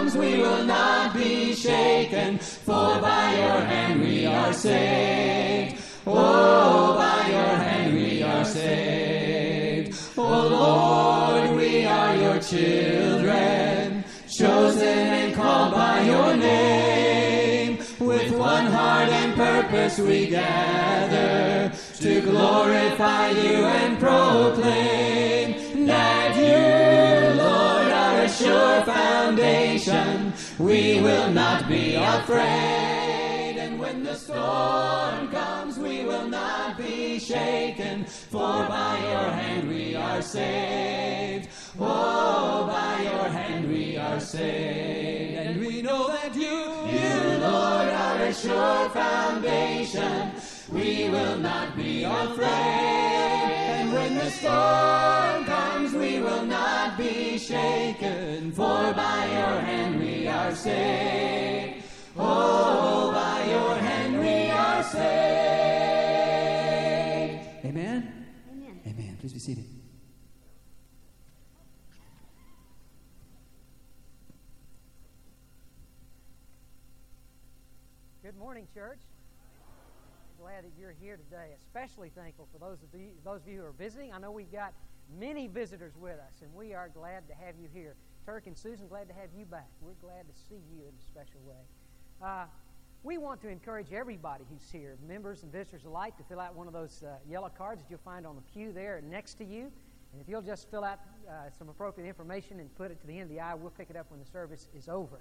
comes, we will not be shaken, for by your hand we are saved. Oh, by your hand we are saved. Oh Lord, we are your children, chosen and called by your name. With one heart and purpose we gather to glorify you and proclaim that you, Lord, are a sure foundation. We will not be afraid. And when the storm comes, we will not be shaken, for by your hand we are saved. Oh, by your hand we are saved. And we know that you, Lord, are a sure foundation. We will not be afraid. And when the storm comes, we will not be shaken, for by your hand we are saved. Oh, by your hand we are saved. Amen? Amen. Amen. Please be seated. Good morning, church. Glad that you're here today. Especially thankful for those of you who are visiting. I know we've got many visitors with us, and we are glad to have you here. Turk and Susan, glad to have you back. We're glad to see you in a special way. We want to encourage everybody who's here, members and visitors alike, to fill out one of those yellow cards that you'll find on the pew there next to you. And if you'll just fill out some appropriate information and put it to the end of the aisle, we'll pick it up when the service is over.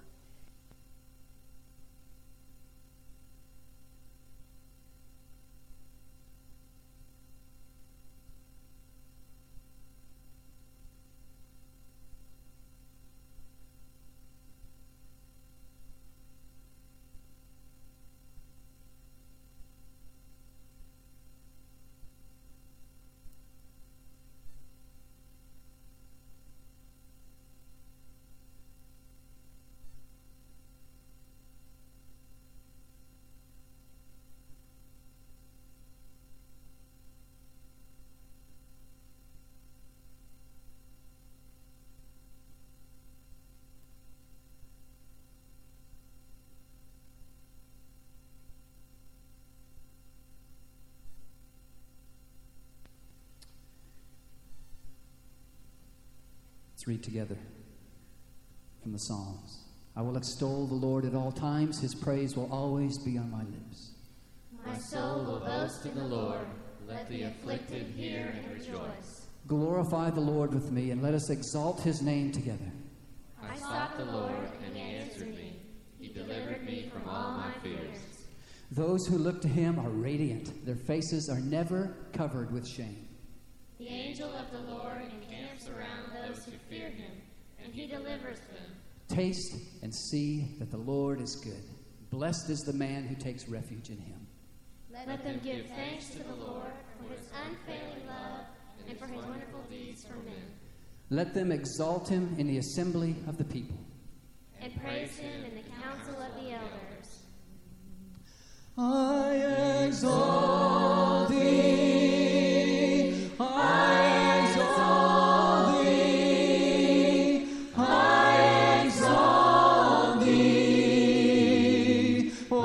Let's read together from the Psalms. I will extol the Lord at all times. His praise will always be on my lips. My soul will boast in the Lord. Let the afflicted hear and rejoice. Glorify the Lord with me, and let us exalt his name together. I sought the Lord, and he answered me. He delivered me from all my fears. Those who look to him are radiant. Their faces are never covered with shame. The angel of the Lord encamps around those who fear him, and he delivers them. Taste and see that the Lord is good. Blessed is the man who takes refuge in him. Let them give thanks to the Lord for his unfailing love and for his wonderful deeds for men. Let them exalt him in the assembly of the people, and praise him in the council of the elders. I exalt thee, I exalt thee, I exalt thee, O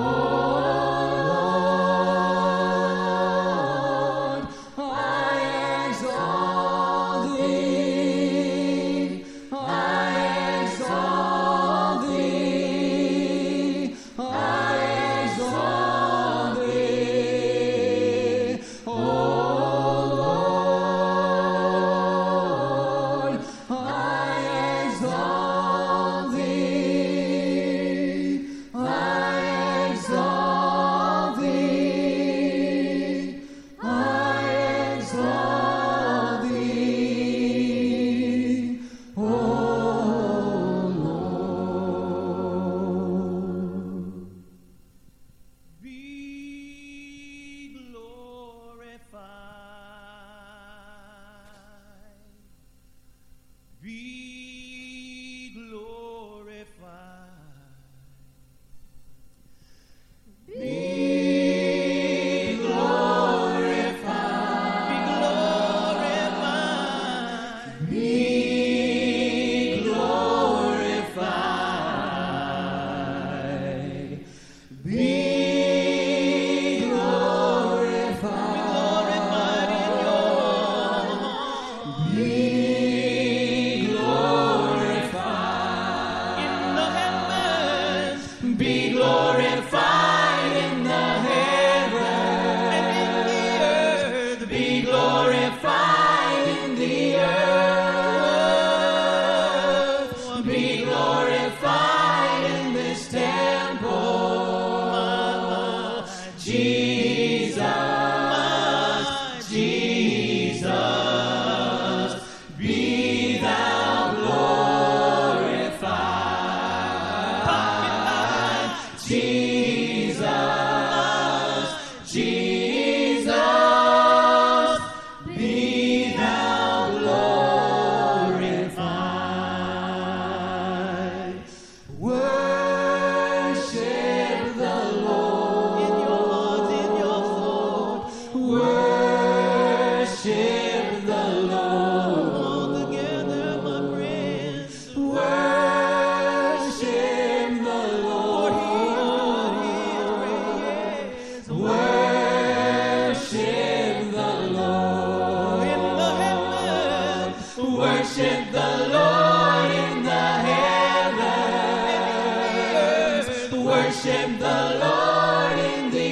Lord, I exalt thee, I exalt thee, I exalt thee. Jesus, Jesus, be thou glorified. Worship the Lord in your heart, in your soul. Worship the Lord all together, my friends. Worship the Lord, He is great. Worship the Lord in the heavens. Worship the Lord in the heavens. Worship the Lord in the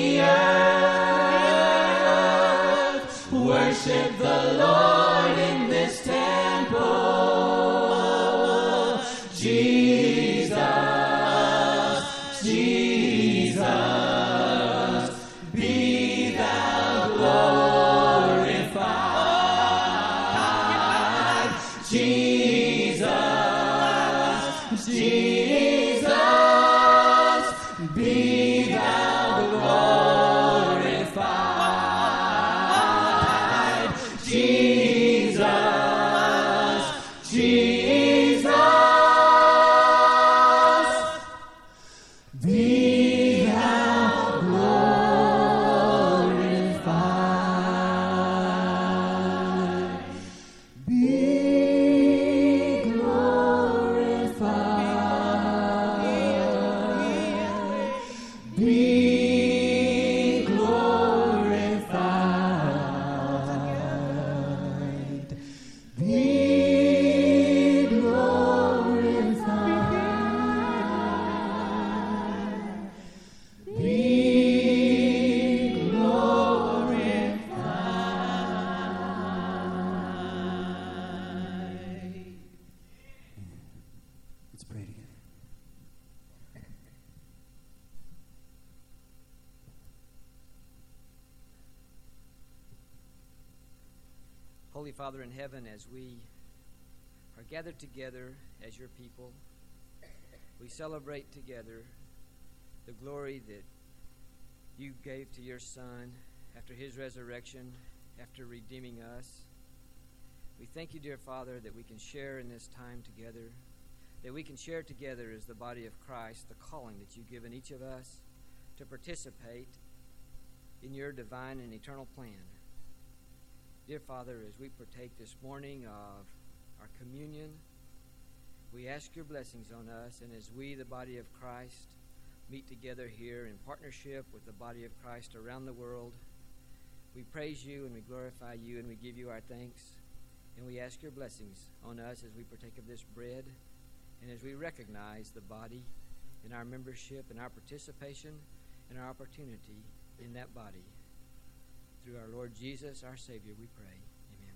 earth. Worship the Lord in this temple. Jesus, Jesus, be thou glorified. Jesus, Jesus, be thou glorified. Jesus, Jesus, be thou glorified. Be glorified. Be glorified. Be glorified. Be glorified. Let's pray together. Holy Father in heaven, as we are gathered together as your people, we celebrate together the glory that you gave to your Son after his resurrection, after redeeming us. We thank you, dear Father, that we can share in this time together, that we can share together as the body of Christ the calling that you've given each of us to participate in your divine and eternal plan. Dear Father, as we partake this morning of our communion, we ask your blessings on us, and as we, the body of Christ, meet together here in partnership with the body of Christ around the world, we praise you and we glorify you and we give you our thanks, and we ask your blessings on us as we partake of this bread and as we recognize the body in our membership and our participation and our opportunity in that body. Through our Lord Jesus, our Savior, we pray. Amen.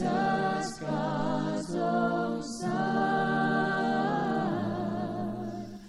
Jesus, God's own Son,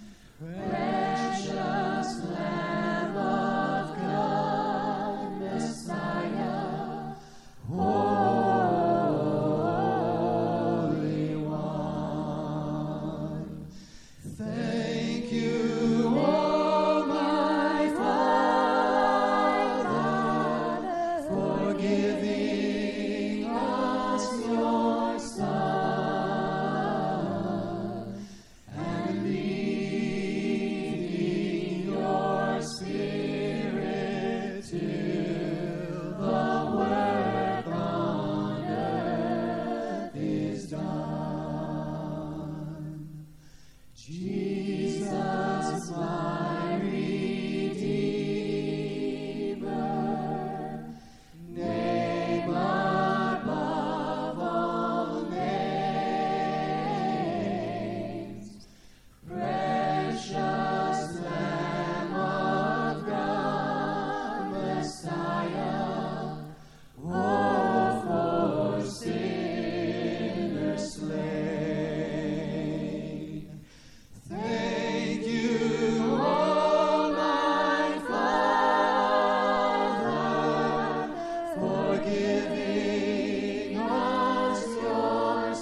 giving us your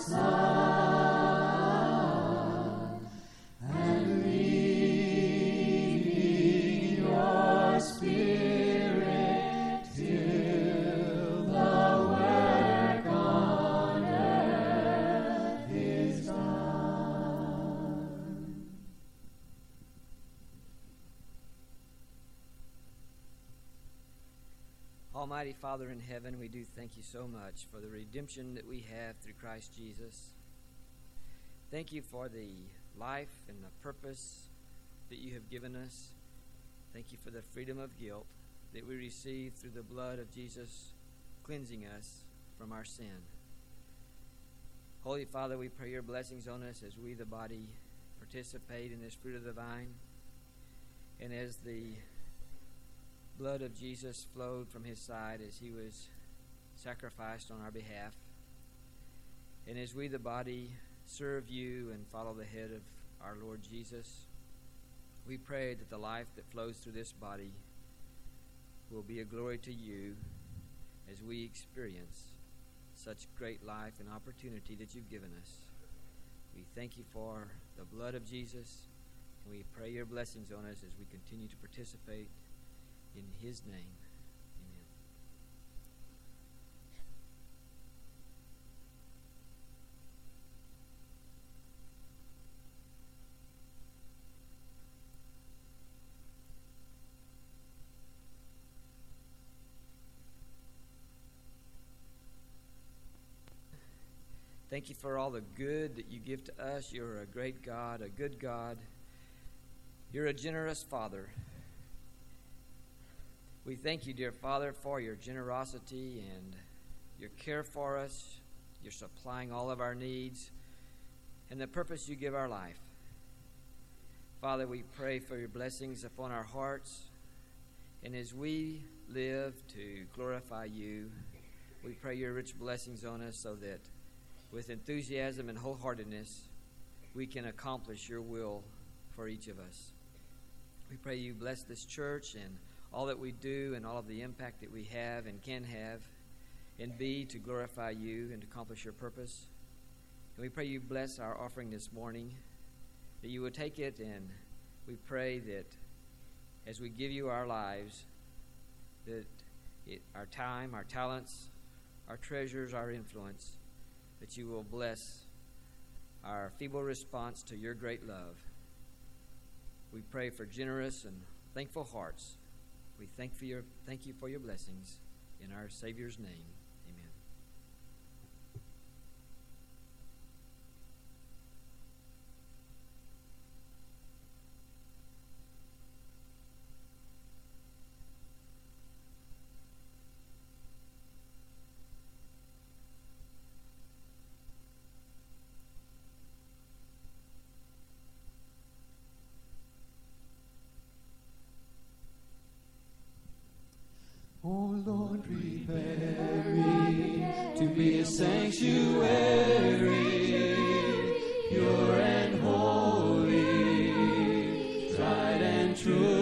Son, and leaving your Spirit till the work on earth is done. Almighty Father in heaven, we do thank you so much for the redemption that we have through Christ Jesus. Thank you for the life and the purpose that you have given us. Thank you for the freedom of guilt that we receive through the blood of Jesus cleansing us from our sin. Holy Father, we pray your blessings on us as we, the body, participate in this fruit of the vine, and as the blood of Jesus flowed from his side as he was sacrificed on our behalf. And as we, the body, serve you and follow the head of our Lord Jesus, we pray that the life that flows through this body will be a glory to you as we experience such great life and opportunity that you've given us. We thank you for the blood of Jesus, and we pray your blessings on us as we continue to participate in his name. Amen. Thank you for all the good that you give to us. You're a great God, a good God. You're a generous Father. We thank you, dear Father, for your generosity and your care for us. You're supplying all of our needs and the purpose you give our life. Father, we pray for your blessings upon our hearts. And as we live to glorify you, we pray your rich blessings on us so that with enthusiasm and wholeheartedness, we can accomplish your will for each of us. We pray you bless this church and all that we do and all of the impact that we have and can have, and be to glorify you and to accomplish your purpose. And we pray you bless our offering this morning, that you would take it, and we pray that as we give you our lives, that our time, our talents, our treasures, our influence, that you will bless our feeble response to your great love. We pray for generous and thankful hearts. We thank you for your blessings in our Savior's name. Amen. Oh Lord, prepare me to be a sanctuary, pure and holy, tried and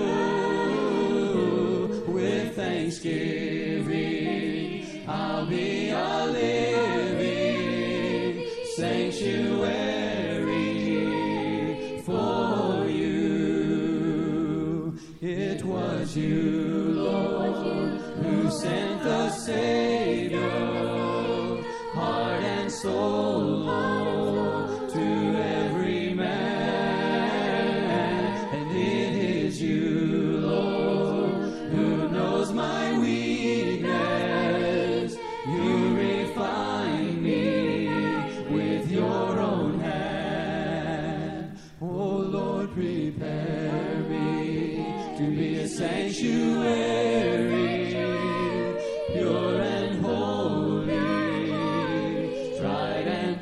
true. With thanksgiving, I'll be a living sanctuary for you. It was you, Lord, who sent the Savior, heart and soul, Lord, to every man. And it is you, Lord, who knows my weakness. You refine me with your own hand. Oh Lord, prepare me to be a sanctuary, pure and holy, tried and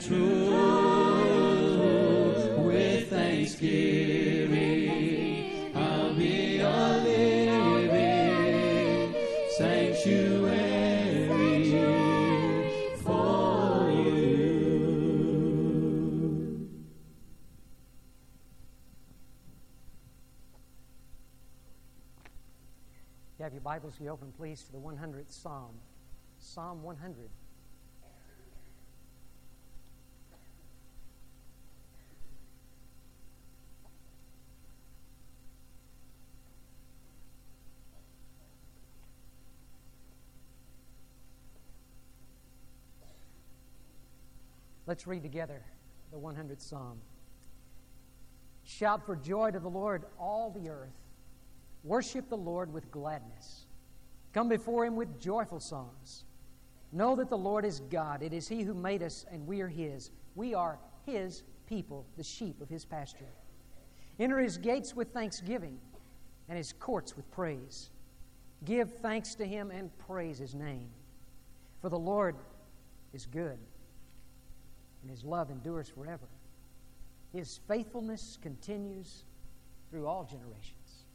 true. With thanksgiving, I'll be a living sanctuary for you. You have your Bibles, you open please to the 100th Psalm. Psalm 100. Let's read together the 100th Psalm. Shout for joy to the Lord, all the earth. Worship the Lord with gladness. Come before Him with joyful songs. Know that the Lord is God. It is He who made us, and we are His. We are His people, the sheep of His pasture. Enter His gates with thanksgiving, and His courts with praise. Give thanks to Him and praise His name. For the Lord is good, and His love endures forever. His faithfulness continues through all generations.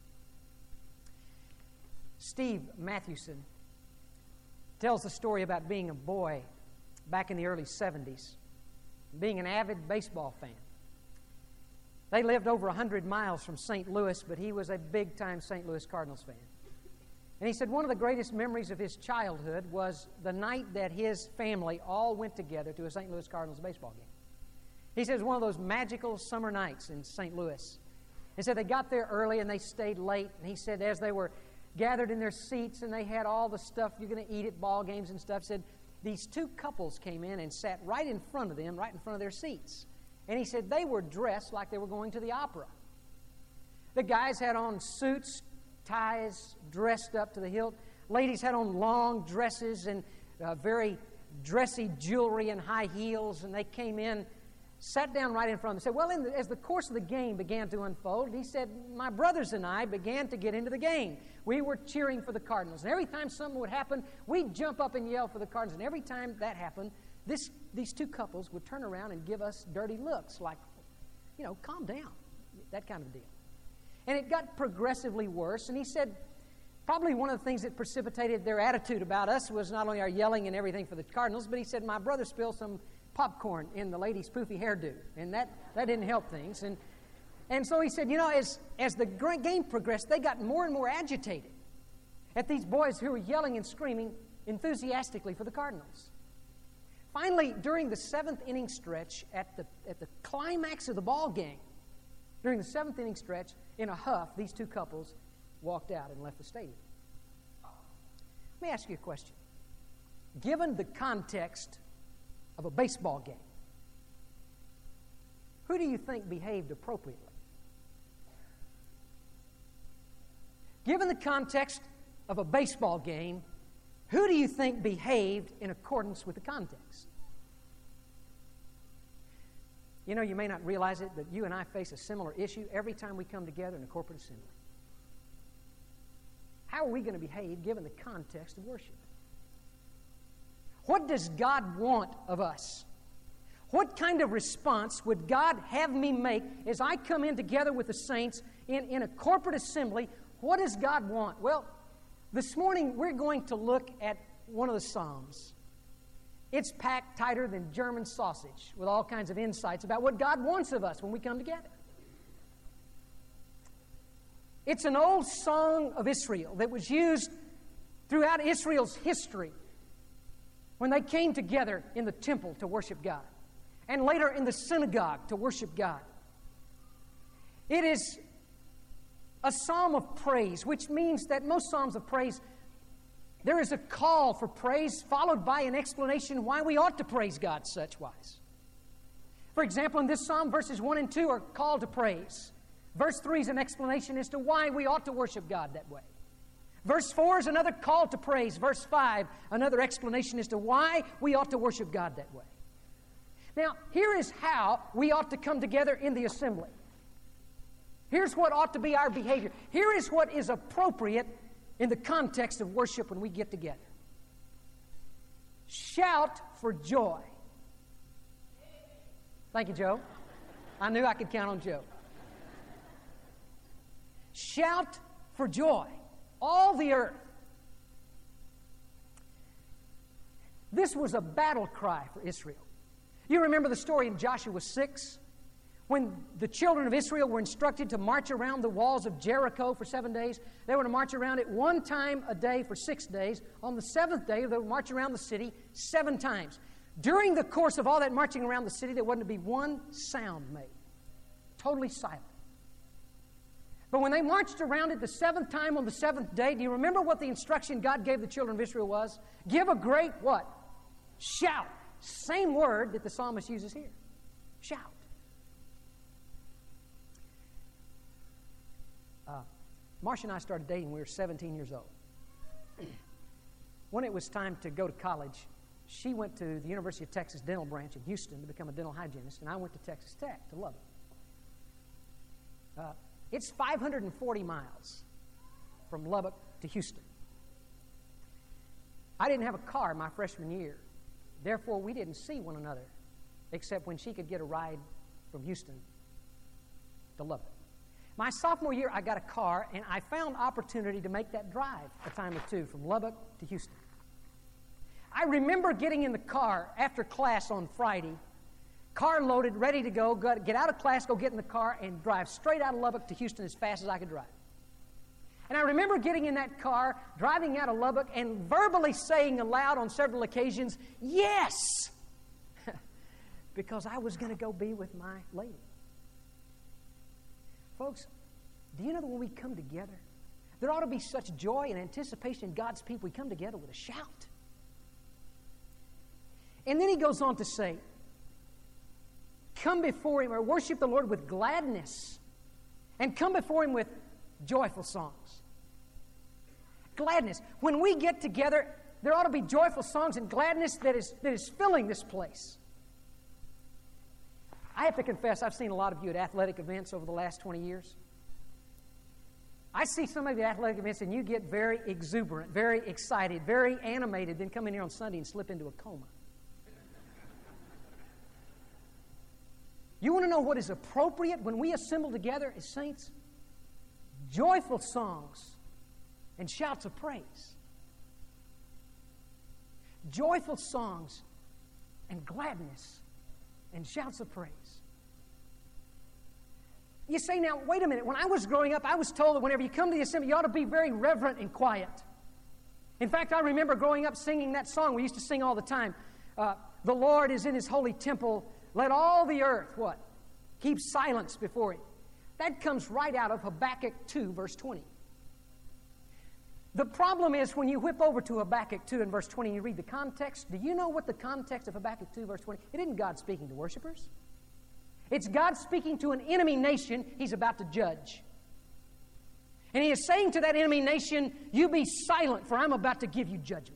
Steve Mathewson tells the story about being a boy back in the early 70s, being an avid baseball fan. They lived over 100 miles from St. Louis, but he was a big-time St. Louis Cardinals fan. And he said one of the greatest memories of his childhood was the night that his family all went together to a St. Louis Cardinals baseball game. He said it was one of those magical summer nights in St. Louis. He said they got there early and they stayed late. And he said as they were gathered in their seats and they had all the stuff you're going to eat at ball games and stuff, said these two couples came in and sat right in front of them, right in front of their seats. And he said they were dressed like they were going to the opera. The guys had on suits, ties, dressed up to the hilt. Ladies had on long dresses and very dressy jewelry and high heels, and they came in, sat down right in front of them. Said, well, as the course of the game began to unfold, he said, my brothers and I began to get into the game. We were cheering for the Cardinals, and every time something would happen, we'd jump up and yell for the Cardinals, and every time that happened, these two couples would turn around and give us dirty looks like, calm down, that kind of deal. And it got progressively worse, and he said probably one of the things that precipitated their attitude about us was not only our yelling and everything for the Cardinals, but he said my brother spilled some popcorn in the lady's poofy hairdo, and that didn't help things. And so he said, as the game progressed, they got more and more agitated at these boys who were yelling and screaming enthusiastically for the Cardinals. Finally, during the seventh inning stretch, at the climax of the ball game, during the seventh inning stretch, in a huff, these two couples walked out and left the stadium. Let me ask you a question. Given the context of a baseball game, who do you think behaved appropriately? Given the context of a baseball game, who do you think behaved in accordance with the context? You may not realize it, but you and I face a similar issue every time we come together in a corporate assembly. How are we going to behave given the context of worship? What does God want of us? What kind of response would God have me make as I come in together with the saints in a corporate assembly? What does God want? Well, this morning we're going to look at one of the Psalms. It's packed tighter than German sausage with all kinds of insights about what God wants of us when we come together. It's an old song of Israel that was used throughout Israel's history when they came together in the temple to worship God, and later in the synagogue to worship God. It is a psalm of praise, which means that most psalms of praise, there is a call for praise followed by an explanation why we ought to praise God such wise. For example, in this psalm, verses 1 and 2 are called to praise. Verse 3 is an explanation as to why we ought to worship God that way. Verse 4 is another call to praise. Verse 5, another explanation as to why we ought to worship God that way. Now, here is how we ought to come together in the assembly. Here's what ought to be our behavior. Here is what is appropriate in the context of worship when we get together. Shout for joy. Thank you, Joe. I knew I could count on Joe. Shout for joy, all the earth. This was a battle cry for Israel. You remember the story in Joshua 6 When the children of Israel were instructed to march around the walls of Jericho for 7 days, they were to march around it one time a day for 6 days. On the seventh day, they would march around the city 7 times. During the course of all that marching around the city, there wasn't to be one sound made. Totally silent. But when they marched around it the 7th time on the 7th day, do you remember what the instruction God gave the children of Israel was? Give a great what? Shout. Same word that the psalmist uses here. Shout. Marcia and I started dating when we were 17 years old. When it was time to go to college, she went to the University of Texas Dental Branch in Houston to become a dental hygienist, and I went to Texas Tech to Lubbock. It's 540 miles from Lubbock to Houston. I didn't have a car my freshman year. Therefore, we didn't see one another except when she could get a ride from Houston to Lubbock. My sophomore year, I got a car, and I found opportunity to make that drive a time or two from Lubbock to Houston. I remember getting in the car after class on Friday, car loaded, ready to go, get out of class, go get in the car, and drive straight out of Lubbock to Houston as fast as I could drive. And I remember getting in that car, driving out of Lubbock, and verbally saying aloud on several occasions, yes, because I was going to go be with my lady. Folks, do you know that when we come together, there ought to be such joy and anticipation in God's people, we come together with a shout. And then he goes on to say, come before him or worship the Lord with gladness, and come before him with joyful songs. Gladness. When we get together, there ought to be joyful songs and gladness that is filling this place. I have to confess, I've seen a lot of you at athletic events over the last 20 years. I see some of the athletic events and you get very exuberant, very excited, very animated, then come in here on Sunday and slip into a coma. You want to know what is appropriate when we assemble together as saints? Joyful songs and shouts of praise. Joyful songs and gladness and shouts of praise. You say, now, wait a minute. When I was growing up, I was told that whenever you come to the assembly, you ought to be very reverent and quiet. In fact, I remember growing up singing that song we used to sing all the time. The Lord is in his holy temple. Let all the earth, what? Keep silence before him. That comes right out of Habakkuk 2, verse 20. The problem is when you whip over to Habakkuk 2 and verse 20 and you read the context, do you know what the context of Habakkuk 2, verse 20? It isn't God speaking to worshipers. It's God speaking to an enemy nation he's about to judge. And he is saying to that enemy nation, you be silent, for I'm about to give you judgment.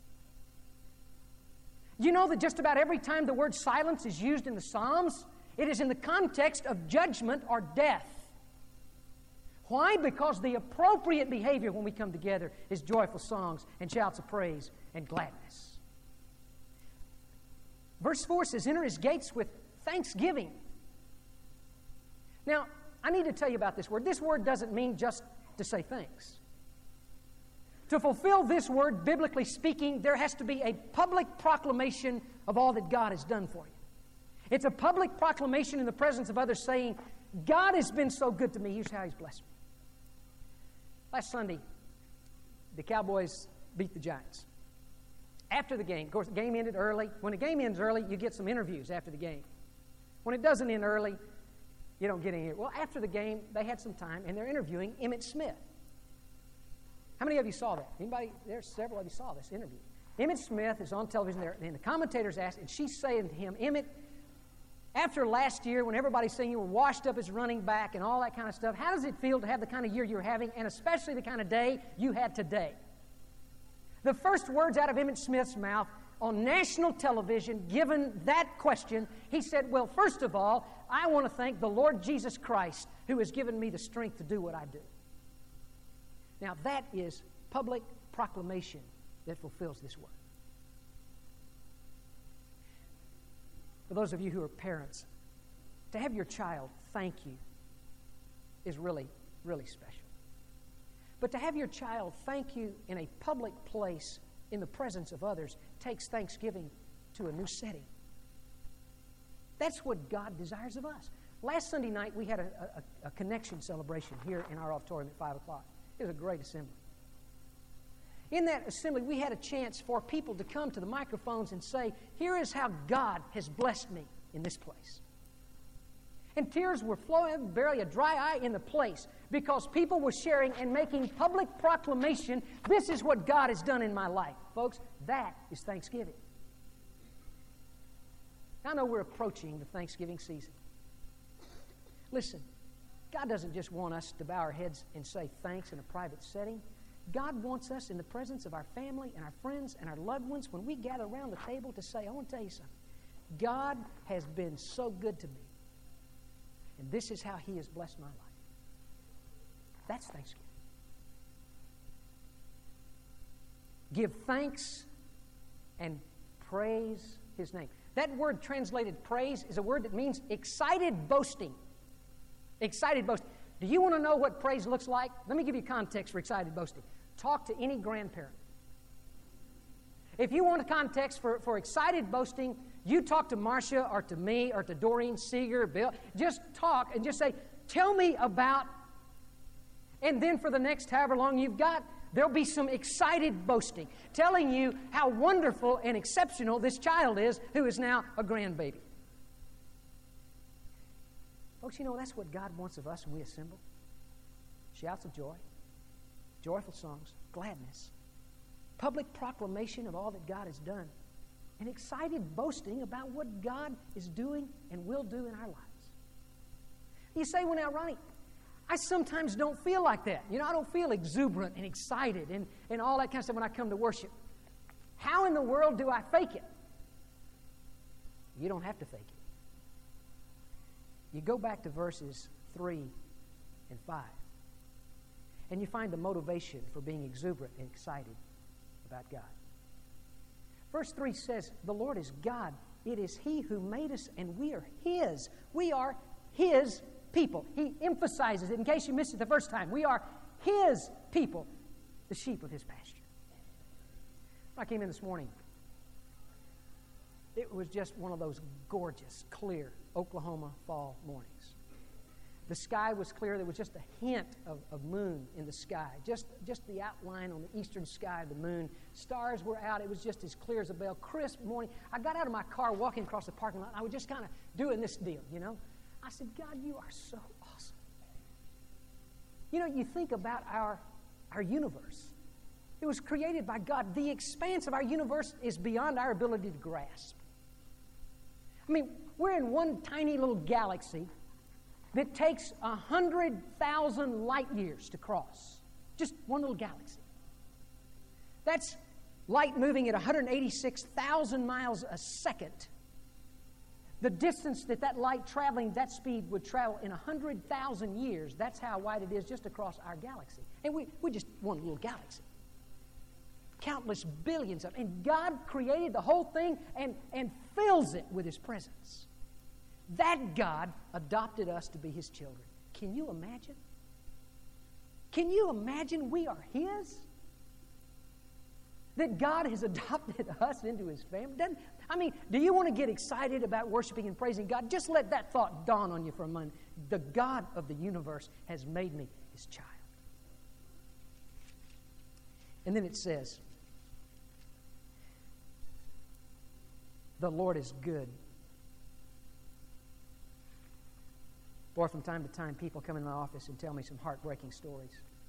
You know that just about every time the word silence is used in the Psalms, it is in the context of judgment or death. Why? Because the appropriate behavior when we come together is joyful songs and shouts of praise and gladness. Verse 4 says, enter his gates with thanksgiving. Now, I need to tell you about this word. This word doesn't mean just to say thanks. To fulfill this word, biblically speaking, there has to be a public proclamation of all that God has done for you. It's a public proclamation in the presence of others saying, God has been so good to me. Here's how he's blessed me. Last Sunday, the Cowboys beat the Giants. After the game, of course, the game ended early. When the game ends early, you get some interviews after the game. When it doesn't end early, you don't get any. Well, after the game, they had some time, and they're interviewing Emmitt Smith. How many of you saw that? Anybody? There's several of you saw this interview. Emmitt Smith is on television there, and the commentators asked, and she's saying to him, Emmitt, after last year, when everybody's saying you were washed up as running back and all that kind of stuff, how does it feel to have the kind of year you're having, and especially the kind of day you had today? The first words out of Emmitt Smith's mouth on national television, given that question, he said, well, first of all, I want to thank the Lord Jesus Christ who has given me the strength to do what I do. Now, that is public proclamation that fulfills this word. For those of you who are parents, to have your child thank you is really, really special. But to have your child thank you in a public place in the presence of others takes thanksgiving to a new setting. That's what God desires of us. Last Sunday night, we had a connection celebration here in our auditorium at 5 o'clock. It was a great assembly. In that assembly, we had a chance for people to come to the microphones and say, here is how God has blessed me in this place. And tears were flowing, barely a dry eye in the place, because people were sharing and making public proclamation, this is what God has done in my life. Folks, that is Thanksgiving. I know we're approaching the Thanksgiving season. Listen, God doesn't just want us to bow our heads and say thanks in a private setting. God wants us in the presence of our family and our friends and our loved ones when we gather around the table to say, I want to tell you something. God has been so good to me. And this is how He has blessed my life. That's Thanksgiving. Give thanks and praise His name. That word translated praise is a word that means excited boasting. Excited boasting. Do you want to know what praise looks like? Let me give you context for excited boasting. Talk to any grandparent. If you want a context for excited boasting, you talk to Marcia or to me or to Doreen Seeger, Bill. Just talk and just say, tell me about, and then for the next however long you've got, there'll be some excited boasting, telling you how wonderful and exceptional this child is who is now a grandbaby. Folks, you know, that's what God wants of us when we assemble. Shouts of joy, joyful songs, gladness, public proclamation of all that God has done, and excited boasting about what God is doing and will do in our lives. You say, well, now, Ronnie, I sometimes don't feel like that. You know, I don't feel exuberant and excited and all that kind of stuff when I come to worship. How in the world do I fake it? You don't have to fake it. You go back to verses 3 and 5, and you find the motivation for being exuberant and excited about God. Verse 3 says, the Lord is God. It is He who made us, and we are His. We are His people. He emphasizes it in case you missed it the first time. We are His people, the sheep of His pasture. When I came in this morning, it was just one of those gorgeous, clear Oklahoma fall mornings. The sky was clear. There was just a hint of moon in the sky, just the outline on the eastern sky of the moon. Stars were out. It was just as clear as a bell. Crisp morning. I got out of my car walking across the parking lot, and I was just kind of doing this deal, you know. I said, God, you are so awesome. You know, you think about our universe. It was created by God. The expanse of our universe is beyond our ability to grasp. I mean, we're in one tiny little galaxy that takes 100,000 light years to cross. Just one little galaxy. That's light moving at 186,000 miles a second. The distance that light traveling that speed would travel in 100,000 years, that's how wide it is just across our galaxy. And we're just one little galaxy. Countless billions of them. And God created the whole thing and fills it with His presence. That God adopted us to be His children. Can you imagine? Can you imagine we are His? That God has adopted us into His family? Do you want to get excited about worshiping and praising God? Just let that thought dawn on you for a moment. The God of the universe has made me His child. And then it says, the Lord is good. Boy, from time to time, people come in my office and tell me some heartbreaking stories.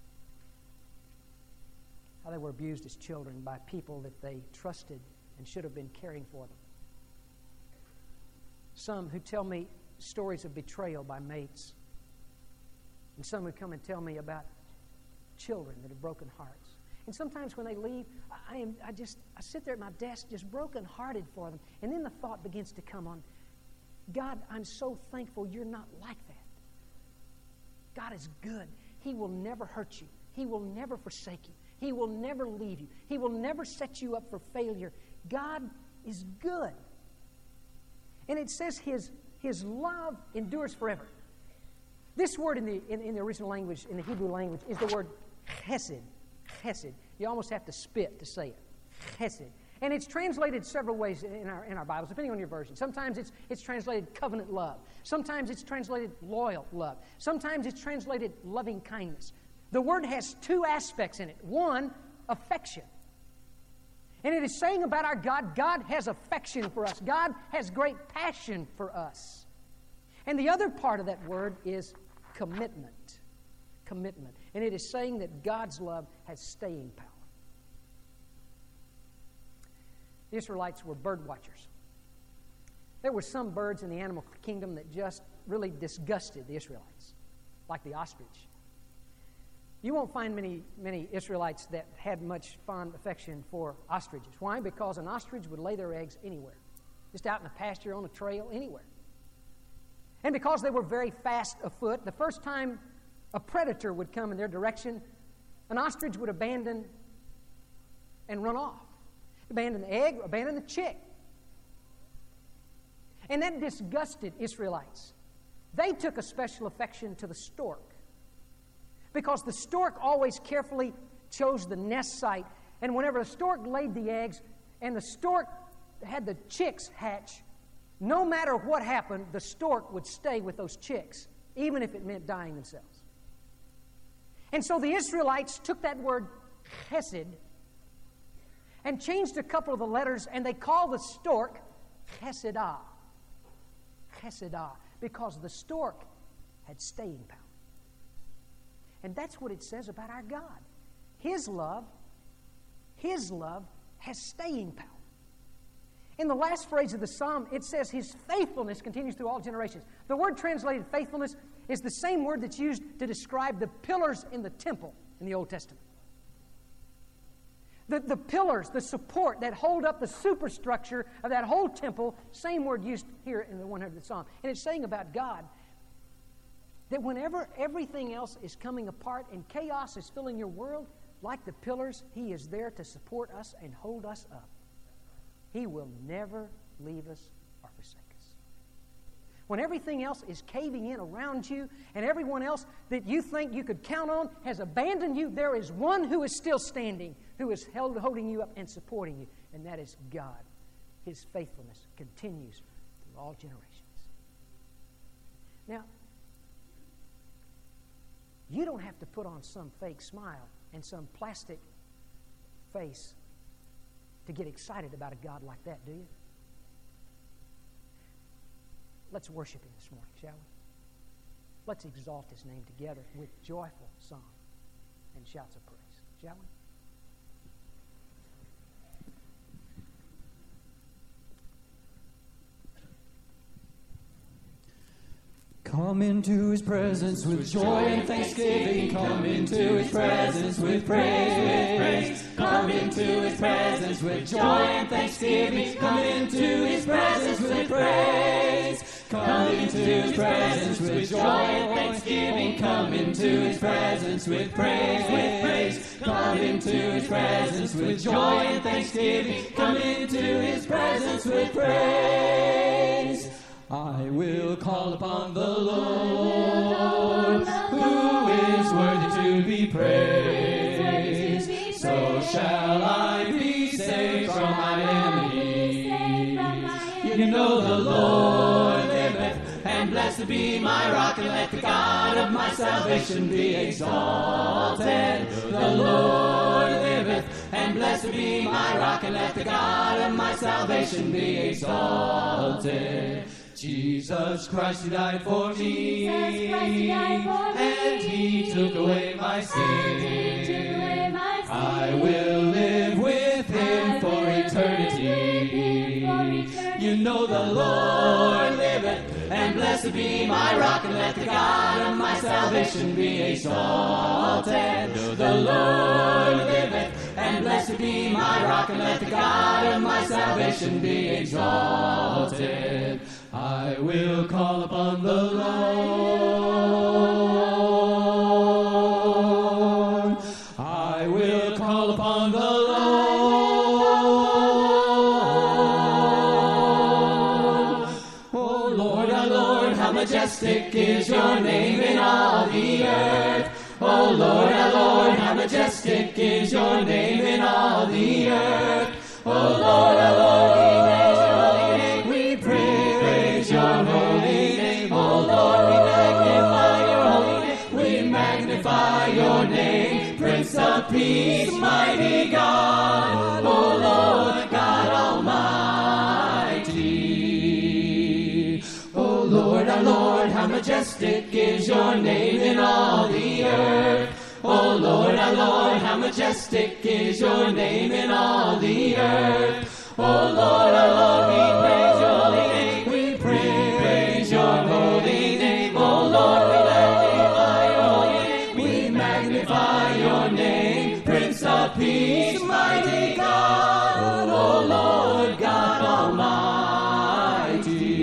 How they were abused as children by people that they trusted and should have been caring for them. Some who tell me stories of betrayal by mates. And some who come and tell me about children that have broken hearts. And sometimes when they leave, I sit there at my desk just broken-hearted for them. And then the thought begins to come on, God, I'm so thankful you're not like that. God is good. He will never hurt you. He will never forsake you. He will never leave you. He will never set you up for failure. God is good. And it says His love endures forever. This word in the original language, in the Hebrew language, is the word chesed. Chesed. You almost have to spit to say it. Chesed. And it's translated several ways in our Bibles, depending on your version. Sometimes it's translated covenant love. Sometimes it's translated loyal love. Sometimes it's translated loving kindness. The word has two aspects in it. One, affection. And it is saying about our God, God has affection for us. God has great passion for us. And the other part of that word is commitment. Commitment. And it is saying that God's love has staying power. The Israelites were bird watchers. There were some birds in the animal kingdom that just really disgusted the Israelites, like the ostrich. You won't find many Israelites that had much fond affection for ostriches. Why? Because an ostrich would lay their eggs anywhere, just out in a pasture, on a trail, anywhere. And because they were very fast afoot, the first time a predator would come in their direction, an ostrich would abandon and run off. Abandon the egg, abandon the chick. And that disgusted Israelites. They took a special affection to the stork, because the stork always carefully chose the nest site. And whenever the stork laid the eggs and the stork had the chicks hatch, no matter what happened, the stork would stay with those chicks, even if it meant dying themselves. And so the Israelites took that word chesed and changed a couple of the letters, and they called the stork chesedah. Chesedah, because the stork had staying power. And that's what it says about our God. His love has staying power. In the last phrase of the psalm, it says His faithfulness continues through all generations. The word translated faithfulness is the same word that's used to describe the pillars in the temple in the Old Testament. The pillars, the support that hold up the superstructure of that whole temple, same word used here in the 100th Psalm. And it's saying about God that whenever everything else is coming apart and chaos is filling your world, like the pillars, He is there to support us and hold us up. He will never leave us or forsake us. When everything else is caving in around you and everyone else that you think you could count on has abandoned you, there is one who is still standing, who is holding you up and supporting you, and that is God. His faithfulness continues through all generations. Now, you don't have to put on some fake smile and some plastic face to get excited about a God like that, do you? Let's worship Him this morning, shall we? Let's exalt His name together with joyful song and shouts of praise, shall we? Come into His presence with joy and thanksgiving. Come into His presence with praise. Come into His presence with joy and thanksgiving. Come into His presence with praise. Come into His presence with joy and thanksgiving. Come into His presence with praise. Come into His presence with joy and thanksgiving. Come into His presence with praise. I will call upon the Lord, who is worthy to be praised. So shall I be saved from my enemies. You know the Lord liveth, and blessed be my rock, and let the God of my salvation be exalted. The Lord liveth, and blessed be my rock, and let the God of my salvation be exalted. Jesus Christ, He died for me, and He took away my sin. I will live with Him for eternity. You know the Lord liveth, and blessed be my rock, and let the God of my salvation be exalted. The Lord liveth, and blessed be my rock, and let the God of my salvation be exalted. I will call upon the Lord. I will call upon the Lord. Oh Lord, our Lord, how majestic is your name in all the earth. Oh Lord, our Lord, how majestic is your name in all the earth. Oh Lord, our Lord, we praise your holy name. We praise your holy name. Oh Lord, we magnify your holy name. We magnify your name. Prince of Peace, mighty God. Oh Lord, God Almighty. Oh Lord, our Lord, how majestic is your name in all the earth. Oh Lord, our Lord, how majestic is your name in all the earth. Oh Lord, our Lord, we praise your holy name. We praise your holy name. Oh Lord, we magnify your holy name. We magnify your name. Prince of Peace, mighty God. Oh Lord, God Almighty.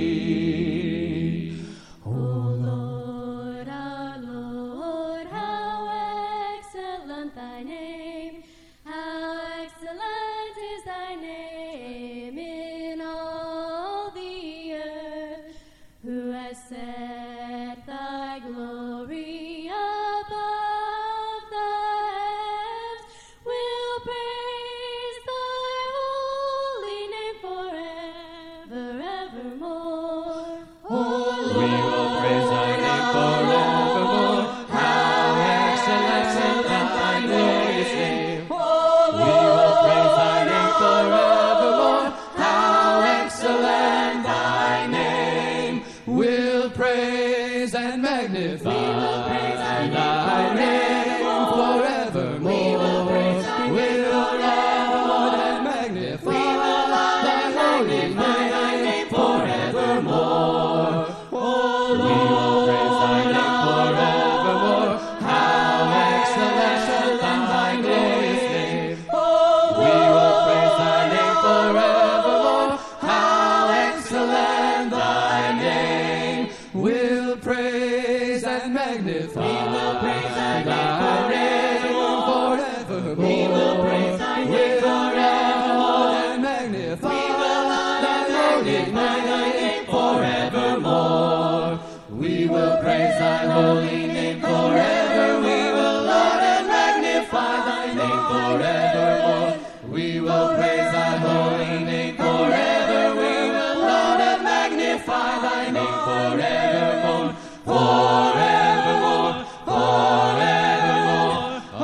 O Lord, our Lord, how excellent thy name, how excellent is thy name in all the earth. Who has set thy glory above the heavens, will praise thy holy name forever, evermore. We will praise thy name forevermore. How excellent thy name. We will praise thy name forevermore. How excellent thy name. We'll praise and magnify thy name forevermore. We will praise thy name forevermore and magnify thy holy name forevermore. Oh Lord, we will praise thy name forevermore. How excellent thy name. We will praise thy name forevermore. How excellent thy name. We'll praise and magnify thy name forevermore. We will praise thy name forevermore and magnify thy holy name forevermore. We will praise thy holy name forever. We will laud and magnify thy name forevermore. We will praise thy holy name forever. We will laud and magnify thy name forevermore. Forevermore, forevermore.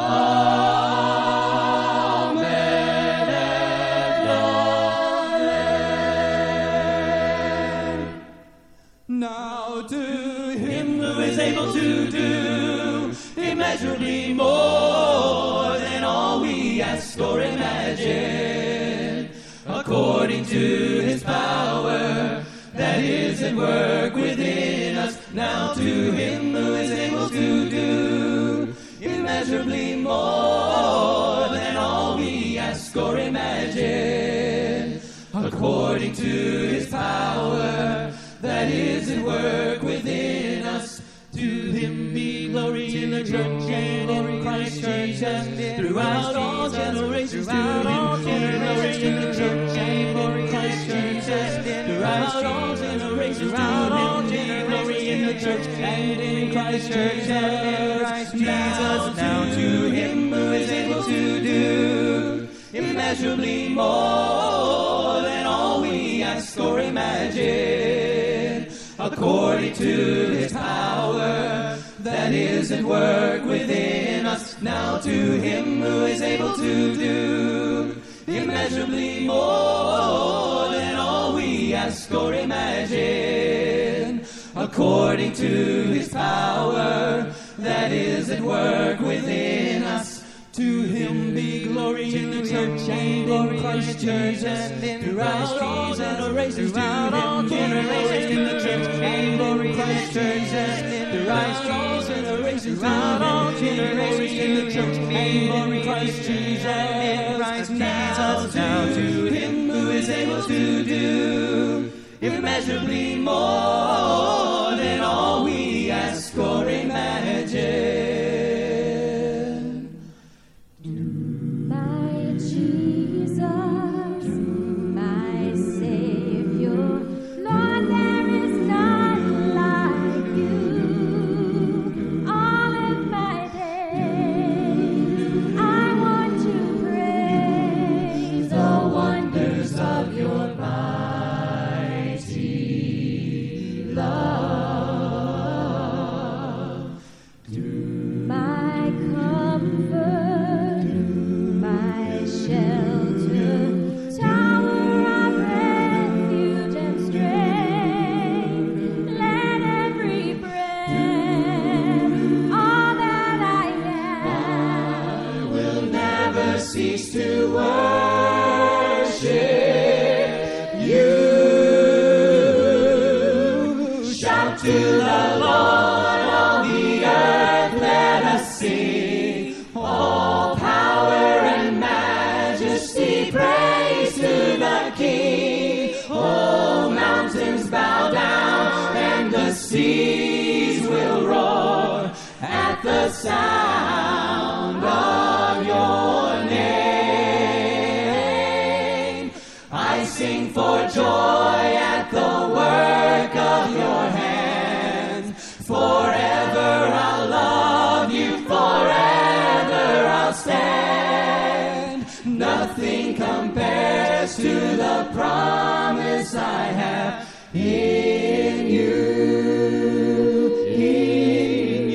Amen and amen. Now to him who is able to do immeasurably more than all we ask or imagine, according to his power that is at work within us. Now to him who is able to do immeasurably more than all we ask or imagine, according to his power that is at work within us. To him be glory in the church and in Christ Jesus throughout all generations. To him be glory in the church and in Christ Jesus throughout all generations. To him be glory in the church and in Christ Jesus. Now to him who is able to do immeasurably more than all we ask or imagine, according to his power that is at work within us. Now to him who is able to do immeasurably more than all we ask or imagine, according to his power that is at work within us. To him be glory in the church and in Christ Jesus throughout all generations. Throughout all generations in the church and in Christ Jesus throughout all generations. Throughout all generations in the church and in Christ Jesus. Now to him who is able to do immeasurably more than all we ask or imagine. My Jesus, my Savior, Lord, there is none like you. All of my days, I want to praise the wonders to the Lord, all the earth, let us sing. All power and majesty, praise to the King. Oh, mountains bow down and the seas will roar at the sound of your name. I sing for joy at the work of your hands. Forever I'll love you, forever I'll stand. Nothing compares to the promise I have in you. In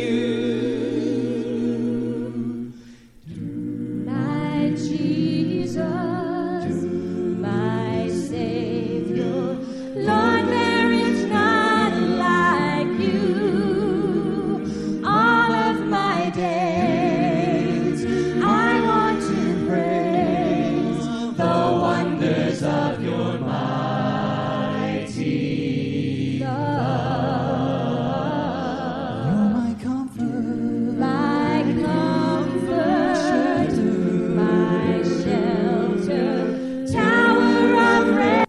you. My Jesus, my Savior, Lord, there is none like you. All of my days, I want to praise the wonders of your mighty love. You're my comfort, My comfort, my shelter, tower of refuge.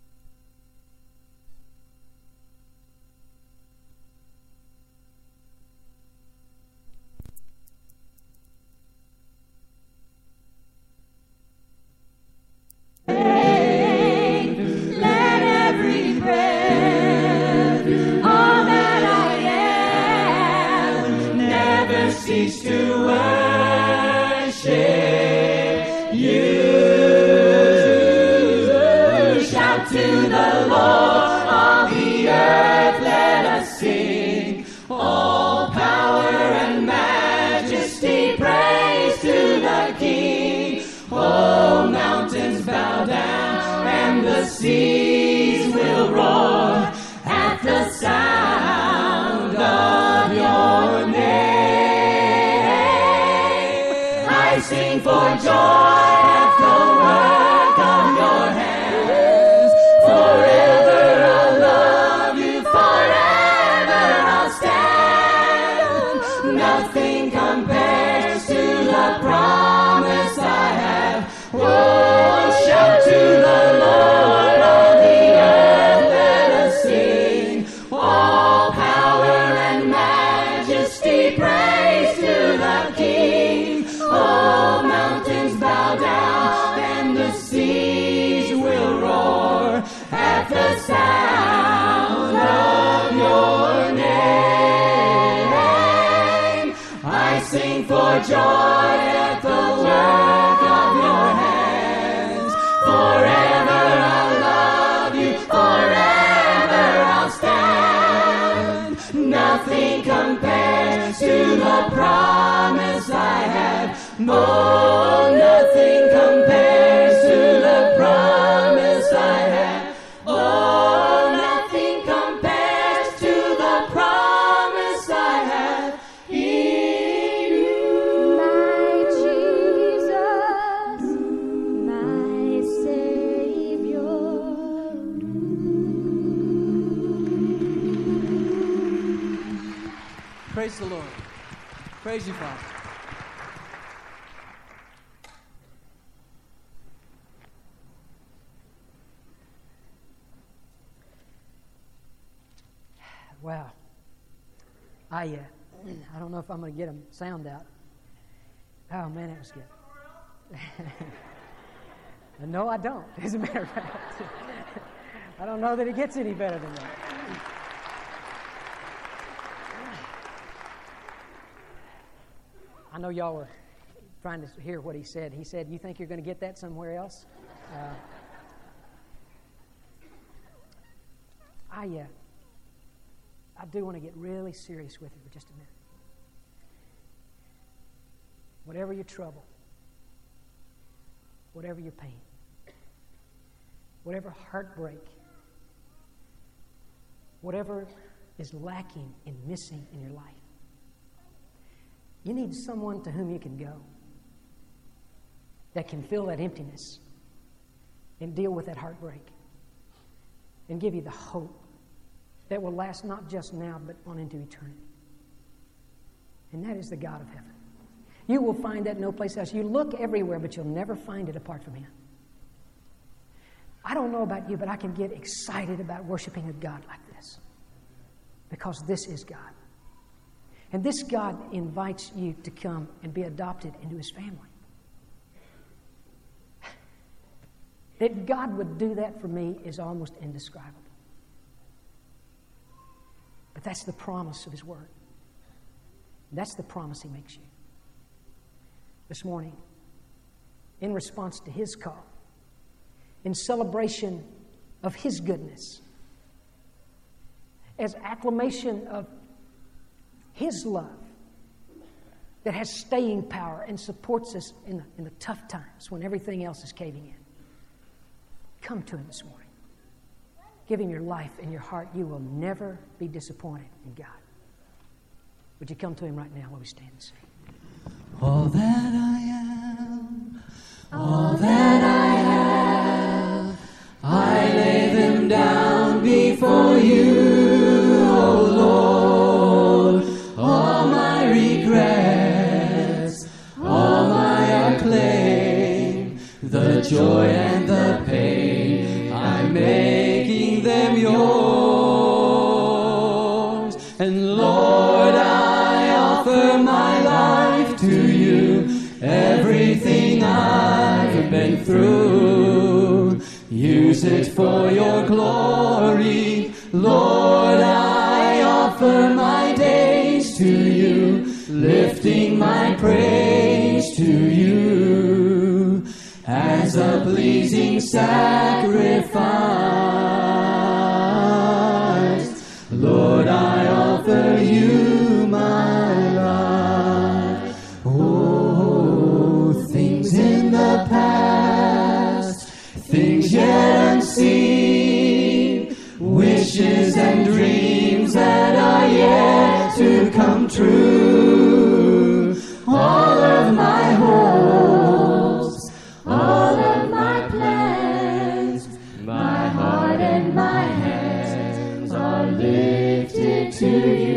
Let every breath, all that I am, never cease to worship you. Shout to the Lord, all the earth, let us sing. All power and majesty, praise to the King. Oh, mountains bow down and the seas will roar at the sound of your name. I sing for joy at the work of your hands. Forever I'll love you, forever I'll stand. Nothing compares to the promise I have. Oh, shout to the Lord, all the earth, let us sing. All power and majesty, praise to the King. Oh, mountains bow down and the seas will roar at the sound of your name. I sing for joy at the work of your hands. Forever I'll love you, forever I'll stand. Nothing compares to the promise I have. Oh, nothing compares to the promise I have. Oh, nothing compares to the promise I have in you. my Jesus, my Savior. Praise the Lord. Praise you, Father. Wow. I don't know if I'm going to get a sound out. Oh, man, that was good. No, I don't, as a matter of fact. I don't know that it gets any better than that. I know y'all were trying to hear what he said. He said, you think you're going to get that somewhere else? I do want to get really serious with you for just a minute. Whatever your trouble, whatever your pain, whatever heartbreak, whatever is lacking and missing in your life, you need someone to whom you can go that can fill that emptiness and deal with that heartbreak and give you the hope that will last not just now, but on into eternity. And that is the God of heaven. You will find that no place else. You look everywhere, but you'll never find it apart from Him. I don't know about you, but I can get excited about worshiping a God like this, because this is God. And this God invites you to come and be adopted into His family. That God would do that for me is almost indescribable. But that's the promise of His Word. That's the promise He makes you. This morning, in response to His call, in celebration of His goodness, as acclamation of His love that has staying power and supports us in the tough times when everything else is caving in. Come to Him this morning. Give Him your life and your heart. You will never be disappointed in God. Would you come to Him right now while we stand and sing? All that I am, all that I have, I lay them down before you, O Lord. All my regrets, all my acclaim, the joy and the pain, I'm making them yours. And Lord, I offer my life to you, everything I've been through. Use it for your glory. Lord, I offer my days to you, lifting my praise to you as a pleasing sacrifice. Lord, I offer you my life. Oh, things in the past, things yet unseen, wishes and dreams that are yet to come true. All of my hopes, all of my plans, my heart and my hands are lifted to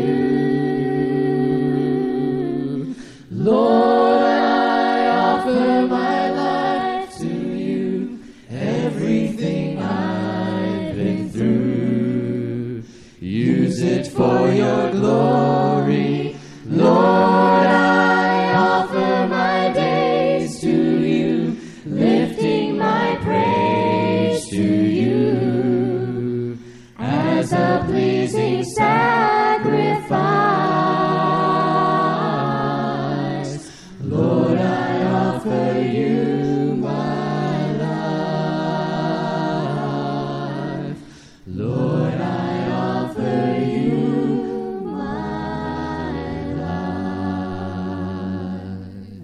you. Lord, I offer my life to you, everything I've been through. Use it for your glory. Lord, I offer my days to you, lifting my praise to you as a pleasing sacrifice. Lord, I offer you my life. Lord, I offer you my life.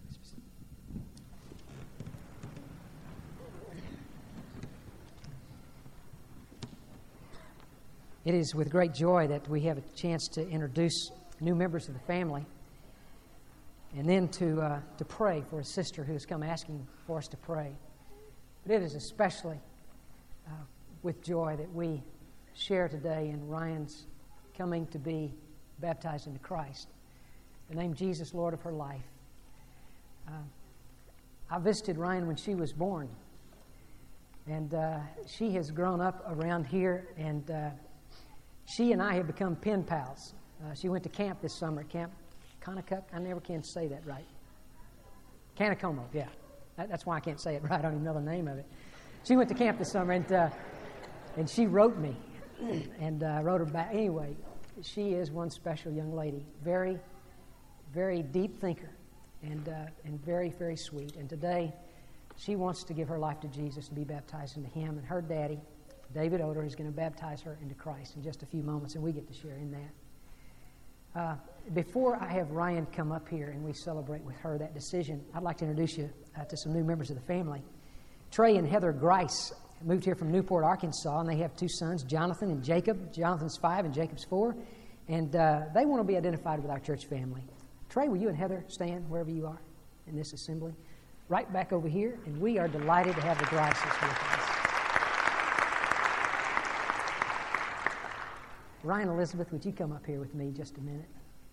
It is with great joy that we have a chance to introduce new members of the family, and then to pray for a sister who has come asking for us to pray. But it is especially with joy that we share today in Ryan's coming to be baptized into Christ, the name Jesus, Lord of her life. I visited Ryan when she was born, and she has grown up around here, and she and I have become pen pals. She went to camp this summer, Camp Conocook. I never can say that right. Canacomo, yeah. That's why I can't say it right. I don't even know the name of it. She went to camp this summer, and she wrote me, and wrote her back. Anyway, she is one special young lady, very, very deep thinker, and very, very sweet. And today, she wants to give her life to Jesus and be baptized into Him. And her daddy, David Oder, is going to baptize her into Christ in just a few moments, and we get to share in that. Before I have Ryan come up here and we celebrate with her that decision, I'd like to introduce you to some new members of the family. Trey and Heather Grice moved here from Newport, Arkansas, and they have two sons, Jonathan and Jacob. Jonathan's 5 and Jacob's 4, and they want to be identified with our church family. Trey, will you and Heather stand wherever you are in this assembly? Right back over here, and we are delighted to have the Grices with us. Ryan Elizabeth, would you come up here with me just a minute?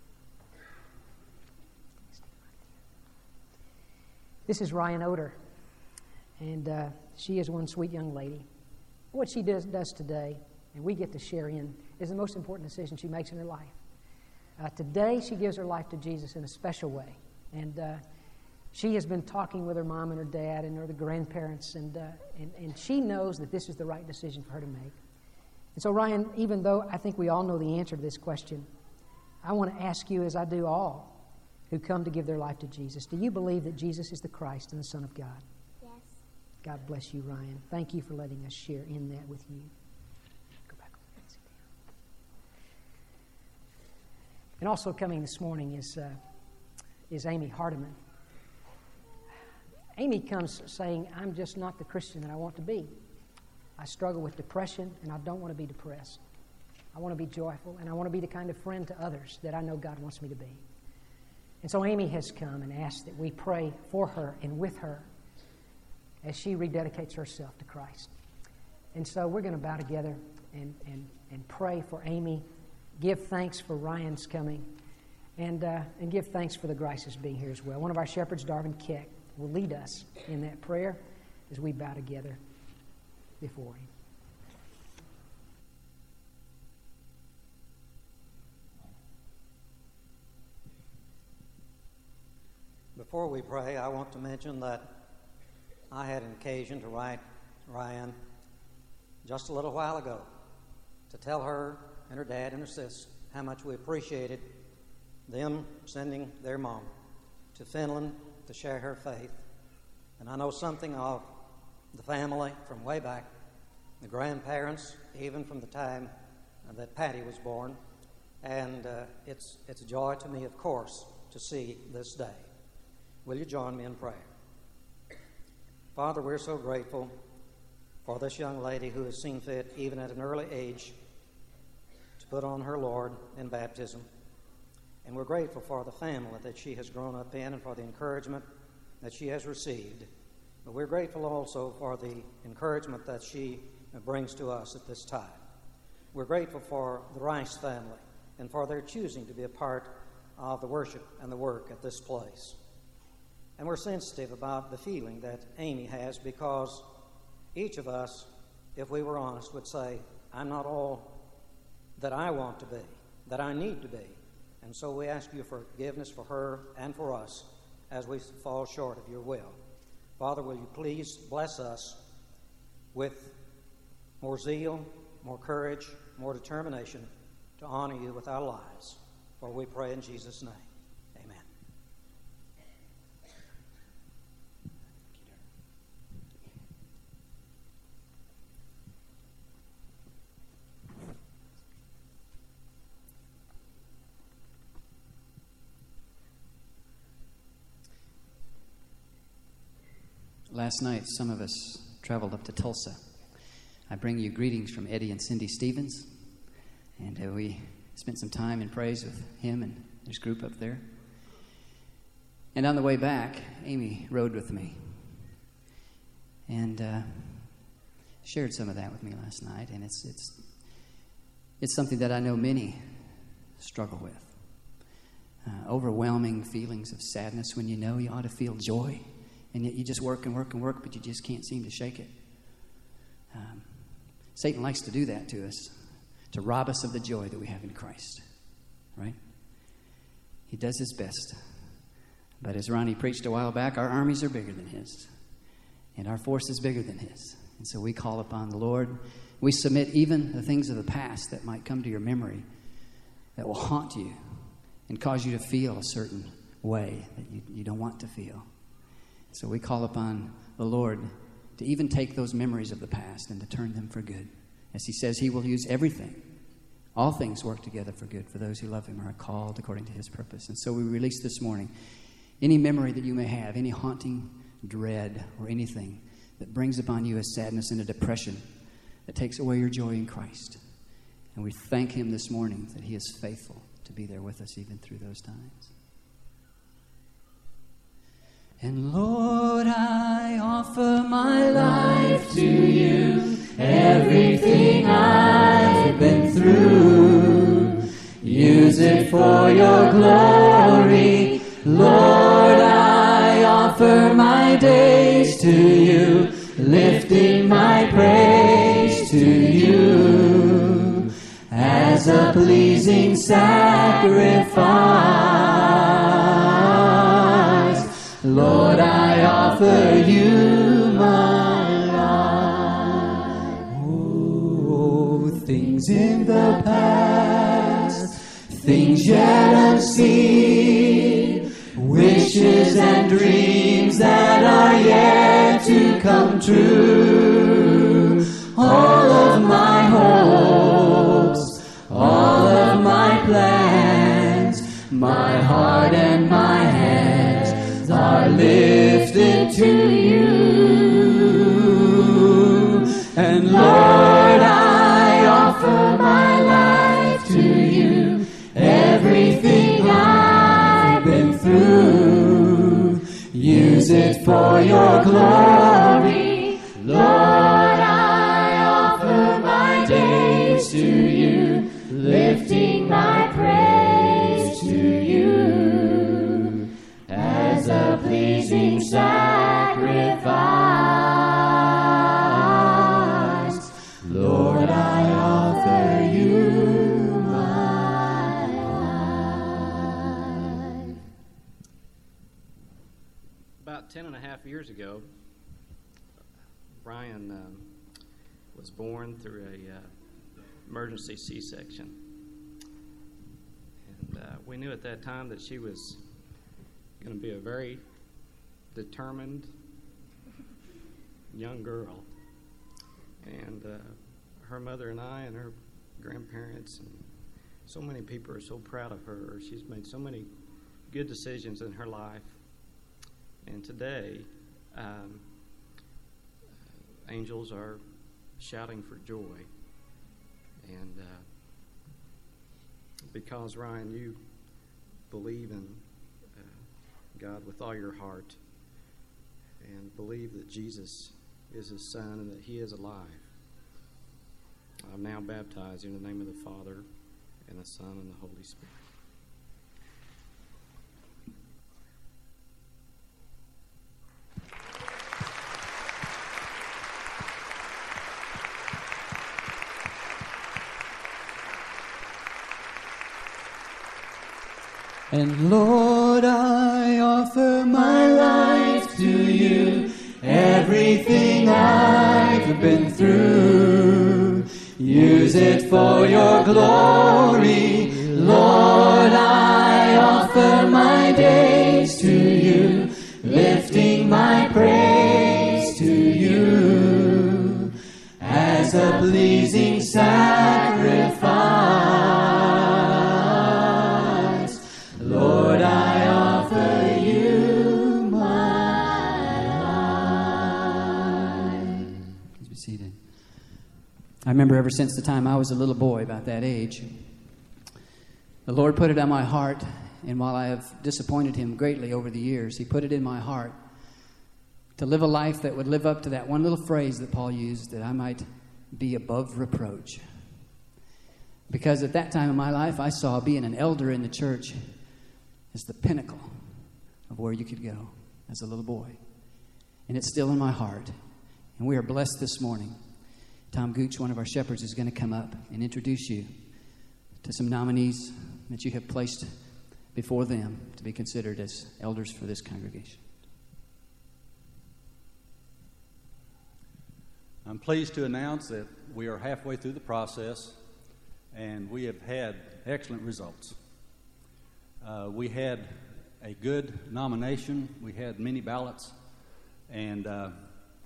This is Ryan Oder, and she is one sweet young lady. What she does today, and we get to share in, is the most important decision she makes in her life. Today, she gives her life to Jesus in a special way, and she has been talking with her mom and her dad and her grandparents, and she knows that this is the right decision for her to make. And so, Ryan, even though I think we all know the answer to this question, I want to ask you, as I do all who come to give their life to Jesus, do you believe that Jesus is the Christ and the Son of God? Yes. God bless you, Ryan. Thank you for letting us share in that with you. Go back over and sit down. And also coming this morning is Amy Hardiman. Amy comes saying, I'm just not the Christian that I want to be. I struggle with depression, and I don't want to be depressed. I want to be joyful, and I want to be the kind of friend to others that I know God wants me to be. And so Amy has come and asked that we pray for her and with her as she rededicates herself to Christ. And so we're going to bow together and pray for Amy, give thanks for Ryan's coming, and give thanks for the Grices being here as well. One of our shepherds, Darvin Keck, will lead us in that prayer as we bow together before Him. Before we pray, I want to mention that I had an occasion to write Ryan just a little while ago to tell her and her dad and her sis how much we appreciated them sending their mom to Finland to share her faith. And I know something of the family from way back, the grandparents, even from the time that Patty was born. And it's a joy to me, of course, to see this day. Will you join me in prayer? Father, we're so grateful for this young lady who has seen fit, even at an early age, to put on her Lord in baptism. And we're grateful for the family that she has grown up in and for the encouragement that she has received. But we're grateful also for the encouragement that she brings to us at this time. We're grateful for the Rice family and for their choosing to be a part of the worship and the work at this place. And we're sensitive about the feeling that Amy has, because each of us, if we were honest, would say, I'm not all that I want to be, that I need to be. And so we ask you for forgiveness for her and for us as we fall short of your will. Father, will you please bless us with more zeal, more courage, more determination to honor you with our lives. For we pray in Jesus' name. Amen. Last night, some of us traveled up to Tulsa. I bring you greetings from Eddie and Cindy Stevens, and we spent some time in praise with him and his group up there. And on the way back, Amy rode with me and shared some of that with me last night, and it's something that I know many struggle with. Overwhelming feelings of sadness when you know you ought to feel joy, and yet you just work and work and work, but you just can't seem to shake it. Satan likes to do that to us, to rob us of the joy that we have in Christ, right? He does his best. But as Ronnie preached a while back, our armies are bigger than his, and our force is bigger than his. And so we call upon the Lord. We submit even the things of the past that might come to your memory that will haunt you and cause you to feel a certain way that you don't want to feel. So we call upon the Lord to even take those memories of the past and to turn them for good. As he says, he will use everything. All things work together for good for those who love him or are called according to his purpose. And so we release this morning any memory that you may have, any haunting dread or anything that brings upon you a sadness and a depression that takes away your joy in Christ. And we thank him this morning that he is faithful to be there with us even through those times. And Lord, I offer my life to you, everything I've been through. for your glory. Lord, I offer my days to you, lifting my praise to you as a pleasing sacrifice. Lord, I offer you my life. Oh, things in the past, things yet unseen, wishes and dreams that are yet to come true. All of my hopes, all of my plans, my heart and my hands are lifted to you. And Lord, I offer my life to you, everything I've been through. Use it for your glory. Lord, I offer my days to you, lifting my praise to you as a pleasing sacrifice. Lord, I offer you my life. About 10 and a half years ago, Brian was born through a emergency C-section. And we knew at that time that she was going to be a very determined young girl. And her mother and I and her grandparents and so many people are so proud of her. She's made so many good decisions in her life. And today, angels are shouting for joy. And because, Ryan, you believe in God with all your heart and believe that Jesus is his Son and that he is alive, I'm now baptized in the name of the Father and the Son and the Holy Spirit. And Lord, I offer my life to you, everything I've been through. Use it for your glory. Lord, I offer my days to you, lifting my praise to you as a pleasing sacrifice. Lord, I offer you my life. Please be seated. I remember ever since the time I was a little boy, about that age, the Lord put it on my heart, and while I have disappointed him greatly over the years, he put it in my heart to live a life that would live up to that one little phrase that Paul used, that I might be above reproach. Because at that time in my life, I saw being an elder in the church as the pinnacle of where you could go as a little boy. And it's still in my heart. And we are blessed this morning. Tom Gooch, one of our shepherds, is going to come up and introduce you to some nominees that you have placed before them to be considered as elders for this congregation. I'm pleased to announce that we are halfway through the process, and we have had excellent results. We had a good nomination. We had many ballots, and